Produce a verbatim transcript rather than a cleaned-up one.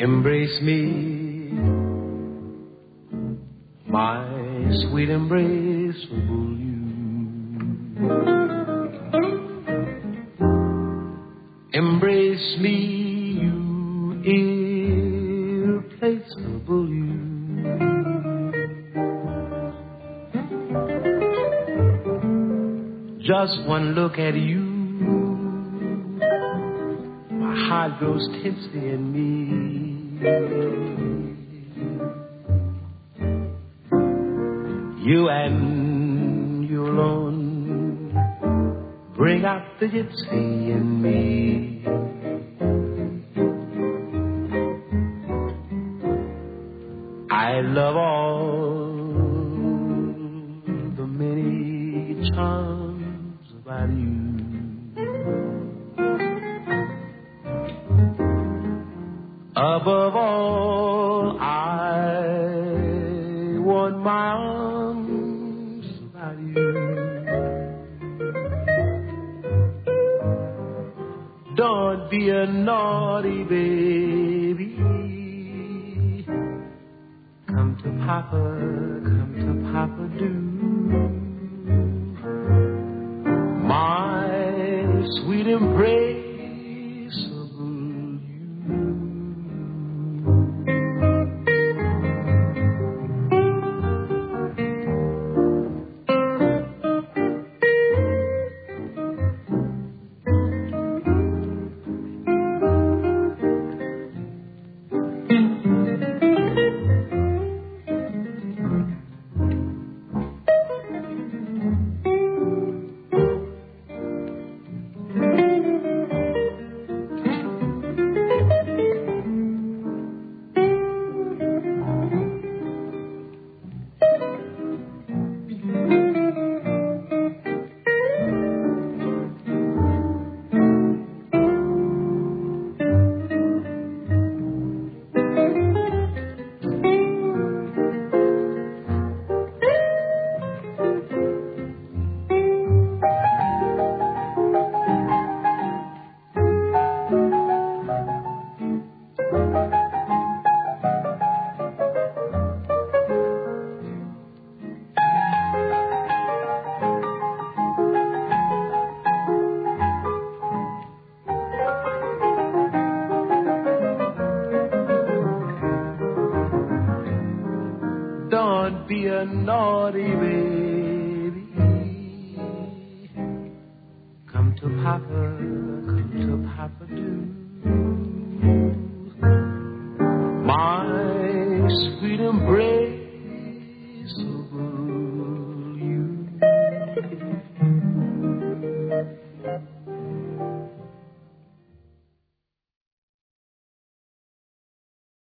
Embrace me, my sweet embraceable you. Embrace me, you irreplaceable you. Just one look at you, my heart grows tipsy in me. You and you alone bring out the gypsy in me. I love all the many charms about you. Above all, I want my arms about you. Don't be a naughty baby. Come to Papa, come to Papa do. My sweet embraceable you. Don't be a naughty baby. Come to Papa, come to Papa do.